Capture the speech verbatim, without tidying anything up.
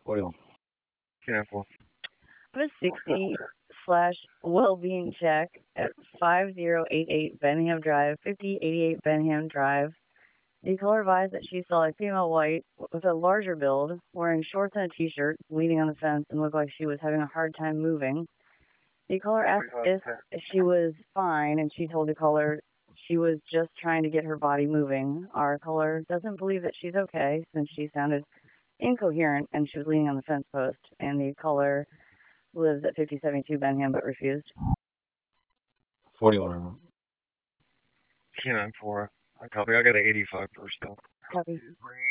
forty-one. Canine four. I have a sixty slash well-being check at five zero eight eight Benham Drive, fifty eighty-eight Benham Drive. The caller advised that she saw a female white with a larger build, wearing shorts and a t-shirt, leaning on the fence and looked like she was having a hard time moving. The caller asked if she was fine, and she told the caller she was just trying to get her body moving. Our caller doesn't believe that she's okay, since she sounded incoherent and she was leaning on the fence post, and the caller lives at fifty seventy-two Benham but refused. forty-one. Canine four. I copy. I got an eighty-five first though. Copy.